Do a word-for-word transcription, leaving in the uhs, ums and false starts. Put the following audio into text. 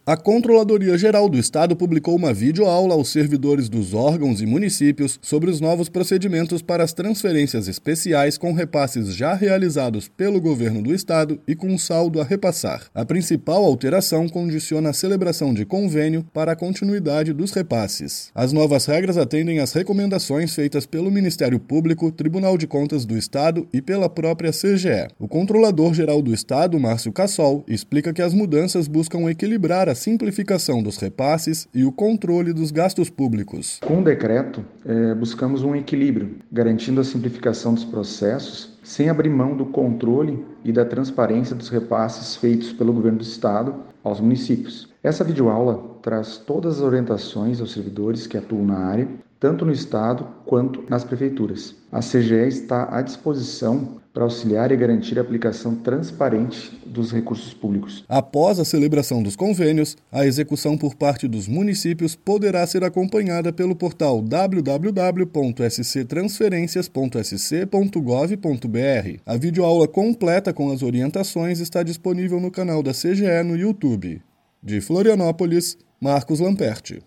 A Controladoria Geral do Estado publicou uma videoaula aos servidores dos órgãos e municípios sobre os novos procedimentos para as transferências especiais com repasses já realizados pelo governo do Estado e com saldo a repassar. A principal alteração condiciona a celebração de convênio para a continuidade dos repasses. As novas regras atendem às recomendações feitas pelo Ministério Público, Tribunal de Contas do Estado e pela própria C G E. O Controlador Geral do Estado, Márcio Cassol, explica que as mudanças buscam equilibrar a simplificação dos repasses e o controle dos gastos públicos. Com o decreto, eh, buscamos um equilíbrio, garantindo a simplificação dos processos, sem abrir mão do controle e da transparência dos repasses feitos pelo governo do Estado aos municípios. Essa videoaula traz todas as orientações aos servidores que atuam na área, tanto no Estado quanto nas prefeituras. A C G E está à disposição para auxiliar e garantir a aplicação transparente dos recursos públicos. Após a celebração dos convênios, a execução por parte dos municípios poderá ser acompanhada pelo portal w w w ponto s c transferências ponto s c ponto gov ponto b r. A videoaula completa com as orientações está disponível no canal da C G E no YouTube. De Florianópolis, Marcos Lamperti.